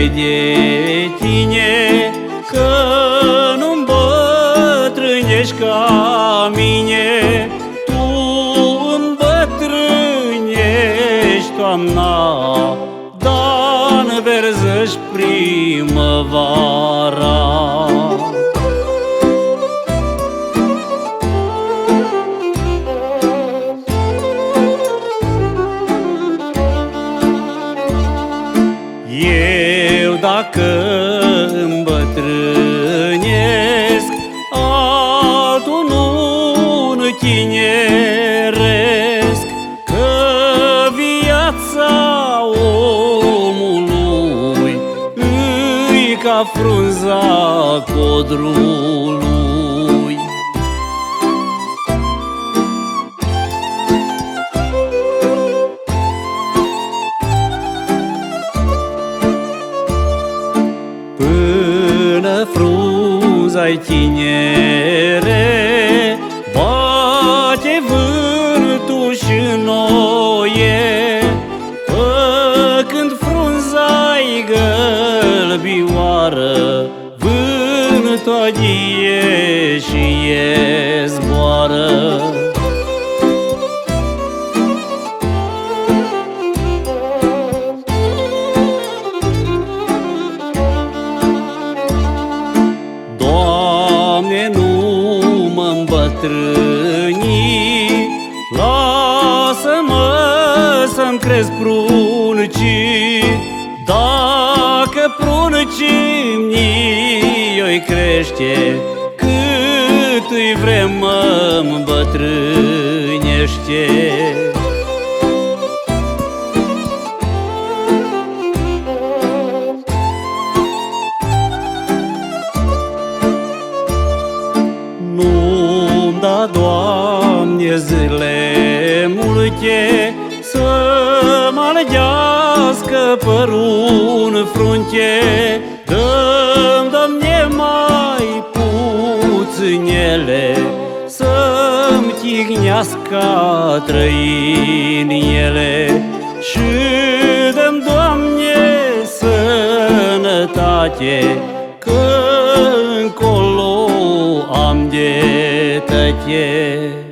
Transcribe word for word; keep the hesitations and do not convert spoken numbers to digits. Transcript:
de tine, că nu îmbătrânești ca mine. Tu îmbătrânești toamna, dar înverzești primăvara. Eu dacă îmbătrânesc, altul nu tineresc, că viața omului îi ca frunza codrului. Până frunza-i tinere, bate vântul și noie, pă când frunza-i gălbioară, vântul adie și e zboară. Doamne, nu mă îmbătrâni, lasă-mă să-mi cresc pruncii. Dacă pruncii îi crește, cât îi vrem mă îmbătrânește. Nu-mi da, Doamne, zile multe, să mă algească părul în frunte. Dă-mi, Doamne, mai puținele, să-mi tignească a trăi în ele. Și dă-mi, Doamne, sănătate, că încolo am de tăche.